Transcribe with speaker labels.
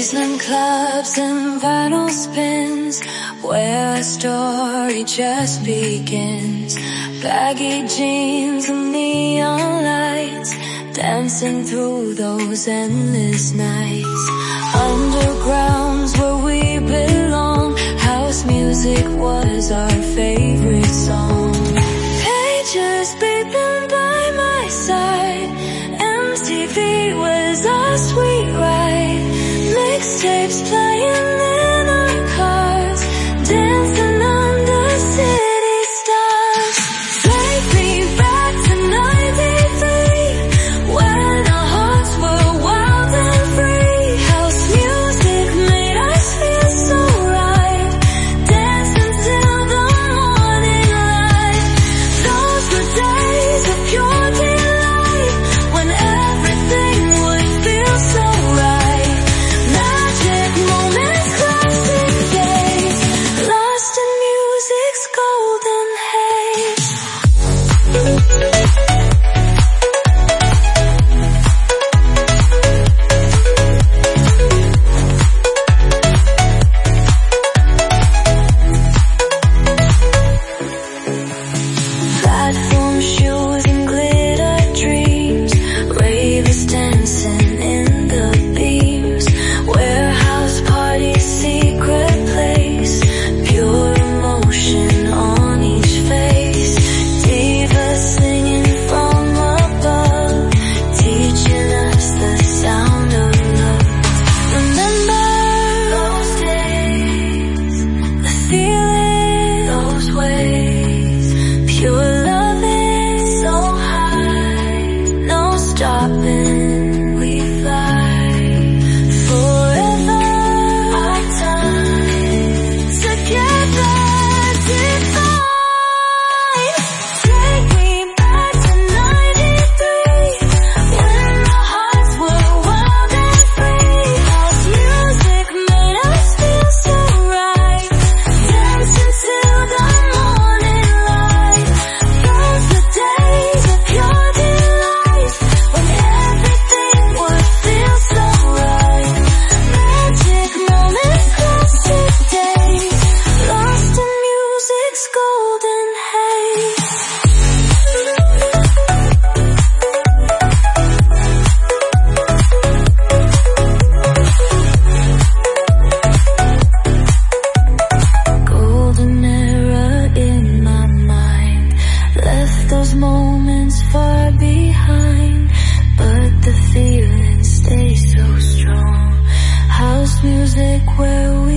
Speaker 1: Graceland clubs and vinyl spins, where a story just begins. Baggy jeans and neon lights, dancing through those endless nights. Underground's where we belong, house music was our favorite song. Pages beeping by my side, MTV was our sweet ride. Mixtapes playing in our cars, dancing under city stars. Take me back to 93, when our hearts were wild and free. House music made us feel so right, dancing till the morning light. Those were days of pure delight, when everything would feel so right. Magic moments, classic days, lost in music's golden haze. Platform shoes and glitter dreams, ravers dancing in the beams. Warehouse parties, secret place, pure emotion on each face. Divas singing from above, teaching us the sound of love. Remember those days, the feeling, those ways. Pure loving, so high, no stopping, we fly. Forever, our time, together divine. Take me back to 93, when our hearts were wild and free. House music made us feel so right, dancing till the morning light. Those were days of pure delight, when everything would feel so right. Magic moments, classic days, lost in music's golden haze. Golden era in my mind, left those moments far behind, but the feeling stays so strong. House music where we